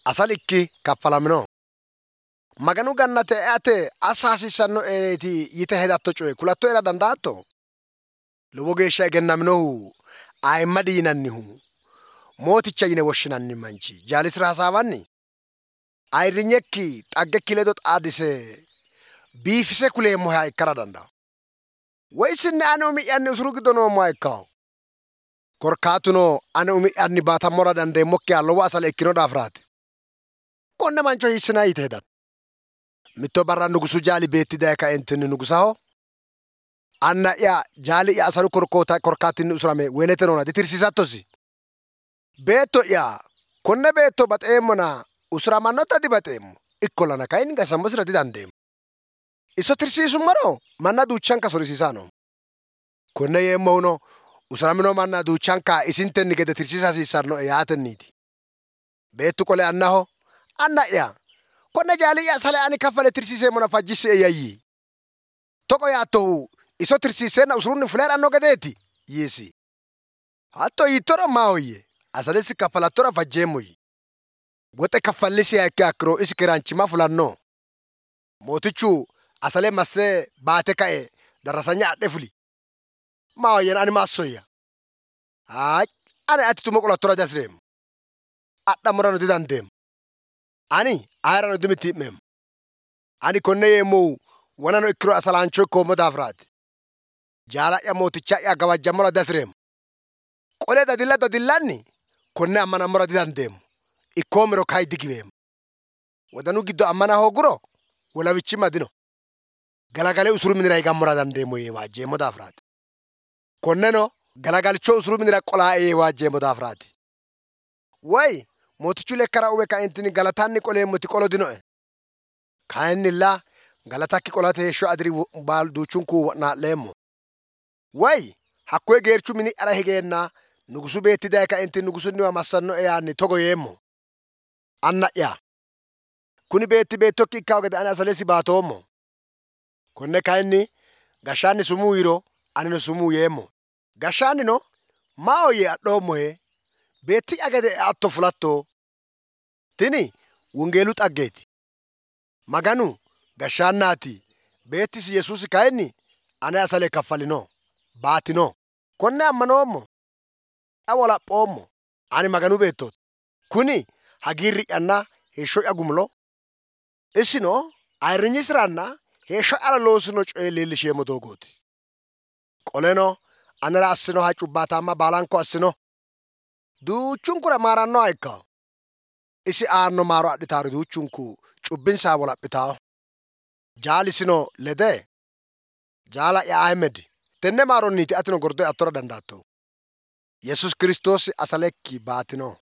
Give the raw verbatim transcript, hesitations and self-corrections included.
asalikki kaffalamino. Maganu gannate eate assa hasiissanno ereeti yite hedatto coye kulatto era dandaatto? Lowo geeshsha egennaminohu Ayimmadi yinannihu mooticha yine woshshinanni manchi jaalisira hasaawanni ayirrinyekki xaggekki ledo xaadise biifise kuleemmoha ikkara dandawo. Woysinne ane umi'yanni usuru giddo noommoha ikkawo? Korkaatuno ane umi'yanni baatammora dandeemmokkiha lowo asale ikkino daafiraati. Konne mancho hiissina yite hedatto? Mitto barra nugusu jaali beetti daye kaentinni nugusaho anna'ya jaali'ya asaru korkoota korkaatinni usurame welete noona ditirsiisattosi. Beetto'ya konne beetto baxeemmona usuramannota dibaxeemmo. Ikkollana kayinni gasammosira didandeemmo. Iso tirsiisummoro manna duuchanka sorisiisaa no. Konne yeemmohuno usuramino manna duuchanka isintenni gede tirsiisa hasiissannoe yaatenniiti. Beettu qole annaho anna'ya konne jaali'ya asale ani kaffale tirsiiseemmona fajjissie yayyi. Togo yaattohu iso tirsiiseenna usurunni fule heeranno gedeeti yiisi. Hatto yiittoro maahoyye asalesi kaffalattora fajjeemmoyi. Woxe kaffallisiha ikke akkiro isi keeraanchimma fulanno. Mootichu asale masse baate kae darrasanya adhe fuli. Maahoyyen ani ma assoyya? Hayi ane ati tumo qolattora dihasireemmo. Adhammorano didandeemmo. Ani ayirano dimitti'meemmo. Ani konne yeemmohu wonano ikkiro asalaancho ikkoommo daafiraati. Jaala'ya mooticha'ya gawajjammora dihasireemmo. Qole dadilla dadillanni konne ammanammora didandeemmo. Ikkoommero kayi digiweemmo. Wodanu giddo ammana hooguro wolawichimma dino. Galagale usuru minira higammora dandeemmo yee waajjeemmo daafiraati. Konneno galagalcho usuru minira qolaa'e yee waajjeemmo daafiraati. Woy mootichu lekkara uwe kaentinni galatanni qoleemmoti qolo dinoe. Kayinnilla galatakki qolate heeshsho adiri baal duuchunku wo'naa'leemmo. Woy hakkoye geerchu mini'yara higeenna nugusu beetti daye kaentinni nugusunniwa massannoe yaanni togo yeemmo. Anna'ya kuni beetti beettokki ikkawo gede ane asalesi baatoommo. Konne kayinni gashshaanni sumuu yiro anino sumuu yeemmo. Gashshaannino maahoyye adhoommohe beetti'ya gede eatto fulatto. Tini wongeelu xaggeeti. Maganu gashshaannaati. Beettisi Yesuusi kayinni ane asale kaffalino. Baatino. Konne ammanoommo. Xa wolaphoommo. Ani Maganu beettooti. Kuni hagiirri'yanna heeshsho'ya gumulo. Isino ayirrinyisiranna heeshsho'yara loosino coye leellisheemmo doogooti. Qoleno anera assino hacubbaatamma baalanko assino. Duuchunkura maarannoha ikkawo. Isi aanno maaro adhitaari duuchunku cubbinsaa wolaphitawo. Jaalisino lede jaala'ya Ayimmedi tenne maaronniiti atino gordo'e attora dandaattohu. Yesuus Kiristoosi asalekki baatino.